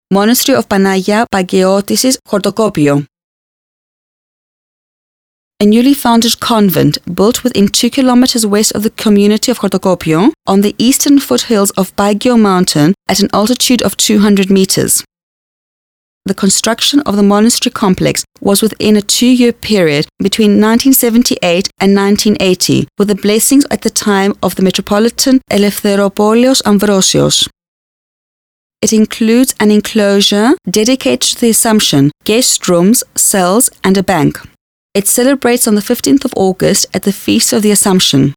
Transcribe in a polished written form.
Monastery of Panagia Pagiotisis, Chortokopio. A newly founded convent built within 2 kilometers west of the community of Chortokopio on the eastern foothills of Pagio Mountain at an altitude of 200 meters. The construction of the monastery complex was within a 2-year period between 1978 and 1980, with the blessings at the time of the Metropolitan Eleftheropolios Ambrosios. It includes an enclosure dedicated to the Assumption, guest rooms, cells, and a bank. It celebrates on the 15th of August at the Feast of the Assumption.